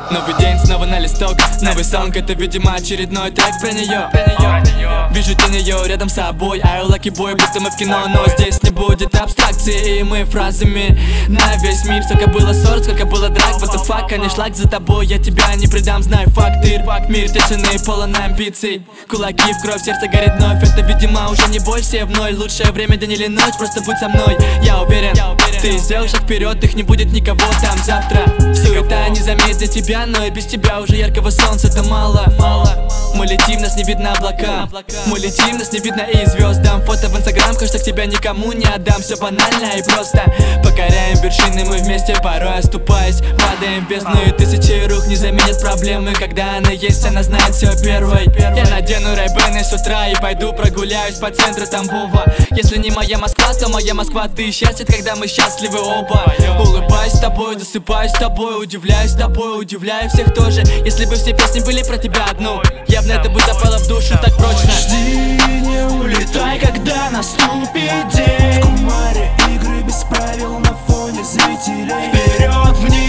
Новый день, снова на листок. Новый сонг, это, видимо, очередной трек про нее. Вижу тень ее рядом с собой, I lucky boy, будто мы в кино. Но здесь не будет абстракции, и мы фразами на весь мир. Сколько было ссор, сколько было драк, what the fuck, а не шлак за тобой. Я тебя не предам, знаю факты. Мир тесный, полон амбиций. Кулаки в кровь, сердце горит вновь. Это, видимо, уже не боль, все в ноль. Лучшее время, день или ночь, просто будь со мной. Я уверен, ты сделаешь шаг вперед, их не будет никого там завтра. Суета не заметит тебя, но и без тебя уже яркого солнца это мало. Мы летим, нас не видно облакам. Мы летим, нас не видно и звездам. Фото в инстаграм, хэштег тебя никому не отдам. Все банально и просто. Покоряем вершины мы вместе, порой оступаясь. Падаем в бездну, и тысячи рук не заменят проблемы. Когда она есть, она знает все первой. Я надену рейбены с утра и пойду прогуляюсь по центру Тамбова. Если не моя Москва, то моя Москва. Ты счастье, когда мы счастливы оба. Улыбаюсь с тобой, засыпаюсь с тобой. Удивляюсь тобой, удивляю всех тоже. Если бы все песни были про тебя одну, явно это бы запало в душу так прочно. Жди, не улетай, когда наступит день. В кумаре игры без правил на фоне зрителей. Вперед вниз.